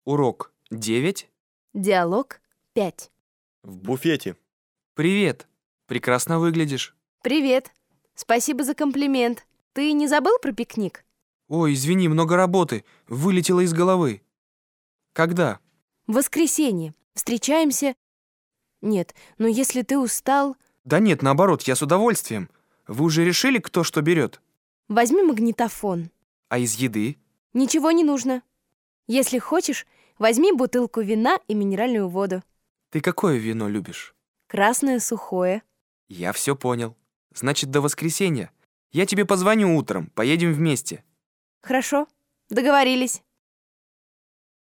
Урок 9. Диалог 5. В буфете. Привет. Прекрасно выглядишь. Привет. Спасибо за комплимент. Ты не забыл про пикник? Ой, извини, много работы. Вылетело из головы. Когда? В воскресенье. Встречаемся. Нет, но если ты устал, Да нет, наоборот, я с удовольствием. Вы уже решили, кто что берет? возьми магнитофон. А из еды? Ничего не нужно. Если хочешь, возьми бутылку вина и минеральную воду. Ты какое вино любишь? Красное, сухое. Я все понял. Значит, до воскресенья. Я тебе позвоню утром, поедем вместе. Хорошо, договорились.